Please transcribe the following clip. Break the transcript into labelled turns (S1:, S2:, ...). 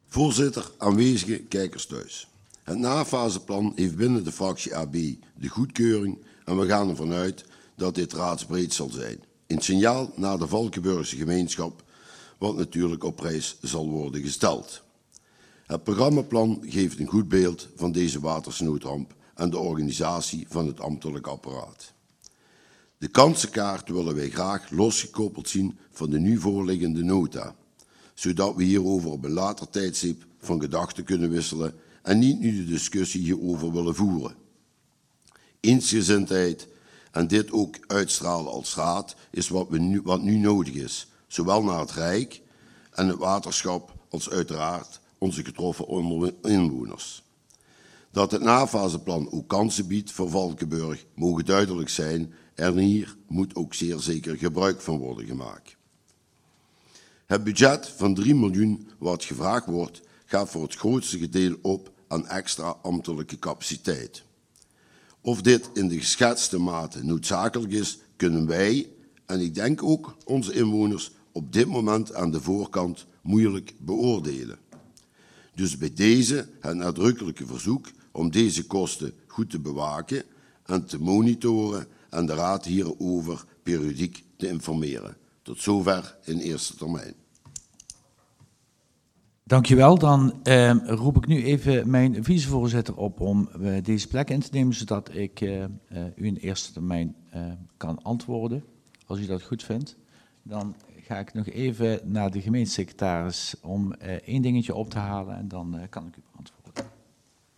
S1: Voorzitter, aanwezigen, kijkers thuis. Het nafaseplan heeft binnen de fractie AB de goedkeuring en we gaan ervan uit dat dit raadsbreed zal zijn. Een signaal naar de Valkenburgse gemeenschap, wat natuurlijk op prijs zal worden gesteld. Het programmaplan geeft een goed beeld van deze watersnoodramp en de organisatie van het ambtelijk apparaat. De kansenkaart willen wij graag losgekoppeld zien van de nu voorliggende nota, zodat we hierover op een later tijdstip van gedachten kunnen wisselen en niet nu de discussie hierover willen voeren. Eensgezindheid en dit ook uitstralen als raad is wat nu nodig is, zowel naar het Rijk en het waterschap als uiteraard onze getroffen inwoners. Dat het nafaseplan ook kansen biedt voor Valkenburg mogen duidelijk zijn en hier moet ook zeer zeker gebruik van worden gemaakt. Het budget van 3 miljoen wat gevraagd wordt, gaat voor het grootste gedeelte op aan extra ambtelijke capaciteit. Of dit in de geschetste mate noodzakelijk is, kunnen wij, en ik denk ook onze inwoners, op dit moment aan de voorkant moeilijk beoordelen. Dus bij deze het nadrukkelijke verzoek om deze kosten goed te bewaken en te monitoren en de Raad hierover periodiek te informeren. Tot zover in eerste termijn.
S2: Dankjewel. Dan roep ik nu even mijn vicevoorzitter op om deze plek in te nemen, zodat ik u in eerste termijn kan antwoorden, als u dat goed vindt. Dan ga ik nog even naar de gemeentesecretaris om één dingetje op te halen en dan kan ik u beantwoorden.